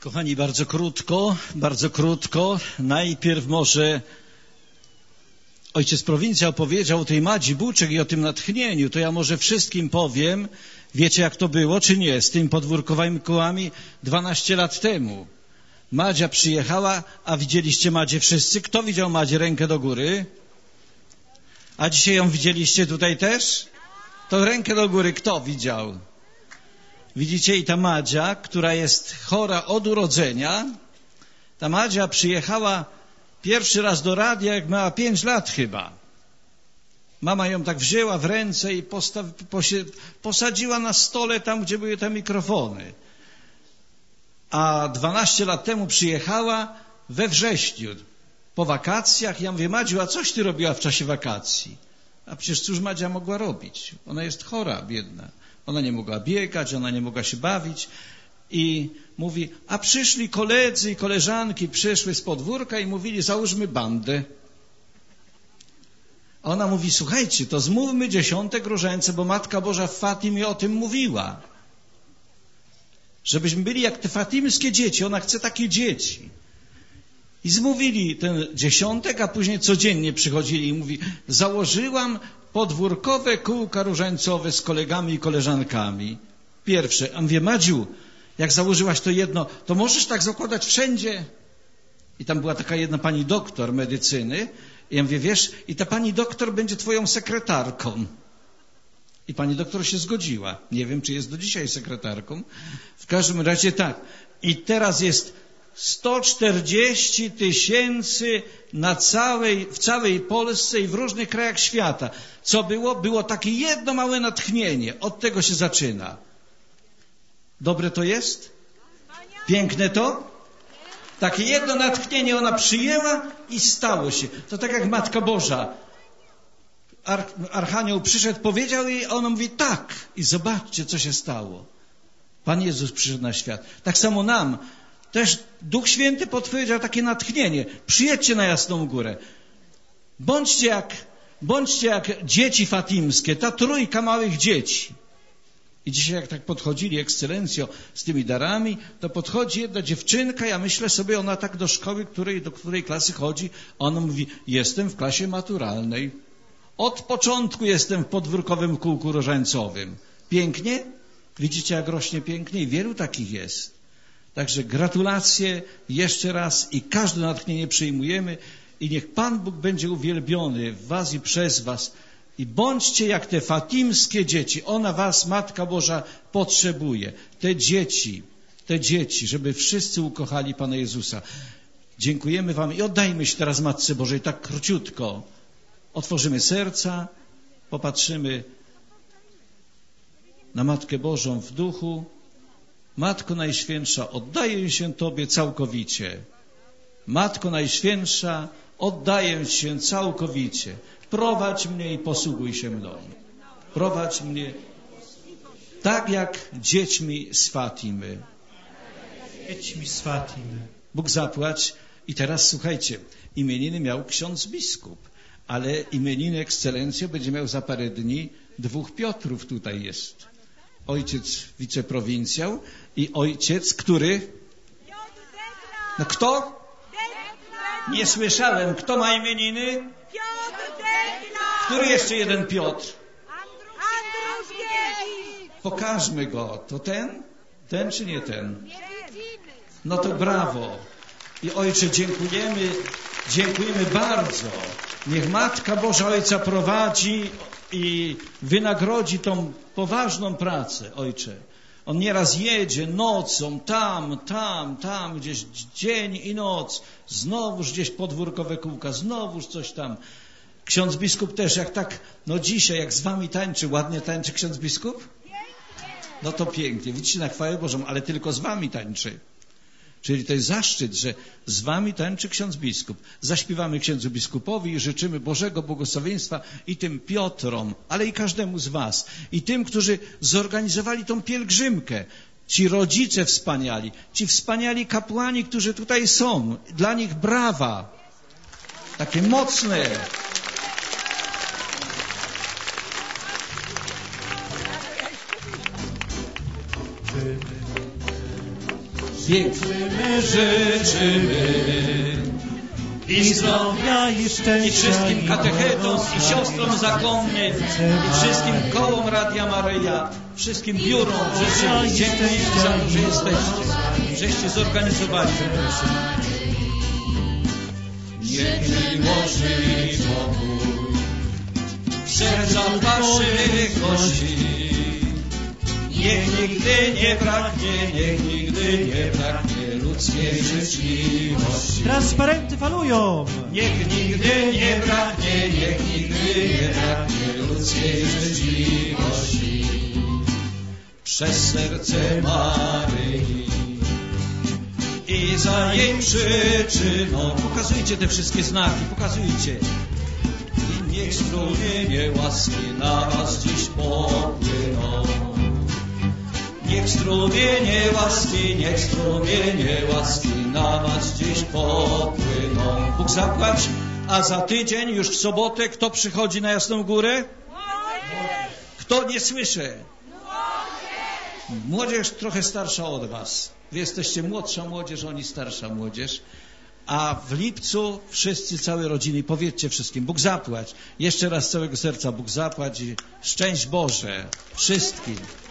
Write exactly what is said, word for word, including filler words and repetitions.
Kochani, bardzo krótko, bardzo krótko. Najpierw może ojciec prowincjał powiedział o tej Madzi Buczek i o tym natchnieniu, to ja może wszystkim powiem, wiecie jak to było, czy nie, z tymi podwórkowymi kołami dwanaście lat temu. Madzia przyjechała, a widzieliście Madzię wszyscy? Kto widział Madzię? Rękę do góry. A dzisiaj ją widzieliście tutaj też? To rękę do góry kto widział? Widzicie, i ta Madzia, która jest chora od urodzenia, ta Madzia przyjechała pierwszy raz do radia, jak miała pięć lat chyba. Mama ją tak wzięła w ręce i postaw, posie, posadziła na stole tam, gdzie były te mikrofony. A dwanaście lat temu przyjechała we wrześniu, po wakacjach. Ja mówię, Madziu, a coś ty robiła w czasie wakacji? A przecież cóż Madzia mogła robić? Ona jest chora, biedna. Ona nie mogła biegać, ona nie mogła się bawić. I mówi, a przyszli koledzy i koleżanki, przyszły z podwórka i mówili, załóżmy bandę. A ona mówi, słuchajcie, to zmówmy dziesiątek różańce, bo Matka Boża w Fatimie o tym mówiła. Żebyśmy byli jak te fatimskie dzieci, ona chce takie dzieci. I zmówili ten dziesiątek, a później codziennie przychodzili i mówi, założyłam podwórkowe kółka różańcowe z kolegami i koleżankami. Pierwsze, a mówię, Madziu, jak założyłaś to jedno, to możesz tak zakładać wszędzie? I tam była taka jedna pani doktor medycyny. I ja mówię, wiesz, i ta pani doktor będzie twoją sekretarką. I pani doktor się zgodziła. Nie wiem, czy jest do dzisiaj sekretarką. W każdym razie tak. I teraz jest sto czterdzieści tysięcy na całej, w całej Polsce i w różnych krajach świata. Co było? Było takie jedno małe natchnienie. Od tego się zaczyna. Dobre to jest? Piękne to? Takie jedno natchnienie ona przyjęła i stało się. To tak jak Matka Boża. Ar- Archanioł przyszedł, powiedział jej, a ona mówi tak. I zobaczcie, co się stało. Pan Jezus przyszedł na świat. Tak samo nam. Też Duch Święty podpowiedział takie natchnienie. Przyjedźcie na Jasną Górę. Bądźcie jak, bądźcie jak dzieci fatimskie. Ta trójka małych dzieci. I dzisiaj jak tak podchodzili, ekscelencjo, z tymi darami, to podchodzi jedna dziewczynka, ja myślę sobie, ona tak do szkoły, której, do której klasy chodzi, ona mówi, jestem w klasie maturalnej. Od początku jestem w podwórkowym kółku różańcowym. Pięknie? Widzicie, jak rośnie pięknie? I wielu takich jest. Także gratulacje jeszcze raz i każde natchnienie przyjmujemy i niech Pan Bóg będzie uwielbiony w was i przez was. I bądźcie jak te fatimskie dzieci. Ona was, Matka Boża, potrzebuje. Te dzieci, te dzieci, żeby wszyscy ukochali Pana Jezusa. Dziękujemy wam i oddajmy się teraz Matce Bożej tak króciutko. Otworzymy serca, popatrzymy na Matkę Bożą w duchu. Matko Najświętsza, oddaję się Tobie całkowicie. Matko Najświętsza, oddaję się całkowicie. Prowadź mnie i posługuj się mną. Prowadź mnie tak jak dziećmi z Fatimy. Dziećmi z Fatimy. Bóg zapłać. I teraz słuchajcie, imieniny miał ksiądz biskup, ale imieniny ekscelencjo będzie miał za parę dni dwóch Piotrów tutaj jest. Ojciec wiceprowincjał i ojciec, który? No kto? Nie słyszałem. Kto ma imieniny? Który jeszcze jeden Piotr? Pokażmy go. To ten? Ten czy nie ten? No to brawo. I ojcze, dziękujemy, dziękujemy bardzo. Niech Matka Boża Ojca prowadzi i wynagrodzi tą poważną pracę, ojcze. On nieraz jedzie nocą, tam, tam, tam, gdzieś dzień i noc, znowuż gdzieś podwórkowe kółka, znowuż coś tam. Ksiądz biskup też, jak tak, no dzisiaj, jak z wami tańczy, ładnie tańczy ksiądz biskup? No to pięknie, widzicie, na chwałę Bożą, ale tylko z wami tańczy. Czyli to jest zaszczyt, że z wami tańczy ksiądz biskup. Zaśpiewamy księdzu biskupowi i życzymy Bożego błogosławieństwa i tym Piotrom, ale i każdemu z was. I tym, którzy zorganizowali tą pielgrzymkę. Ci rodzice wspaniali, ci wspaniali kapłani, którzy tutaj są. Dla nich brawa. Takie mocne. piękne życzymy. I zdrowia i szczęścia I wszystkim katechetom i siostrom zakonnym i wszystkim kołom Radia Maryja, wszystkim biurom życzymy. Dzięki za to, że jesteście, żeście zorganizowali ten proszę. Niech miłości pokój w sercach waszych gości. Niech nigdy nie braknie, niech nigdy nie braknie ludzkiej życzliwości. Transparenty falują. Niech nigdy nie braknie, niech nigdy nie braknie ludzkiej życzliwości. Przez serce Maryi i za jej przyczyną. Pokazujcie te wszystkie znaki, pokazujcie. I niech strumienie łaski na was dziś popłyną. Niech strumienie łaski, niech strumienie łaski na was dziś popłyną. Bóg zapłać, a za tydzień, już w sobotę, kto przychodzi na Jasną Górę? Kto nie słyszy? Młodzież trochę starsza od was. Wy jesteście młodsza młodzież, oni starsza młodzież. A w lipcu wszyscy, całe rodziny, powiedzcie wszystkim, Bóg zapłać. Jeszcze raz z całego serca Bóg zapłać i szczęść Boże wszystkim.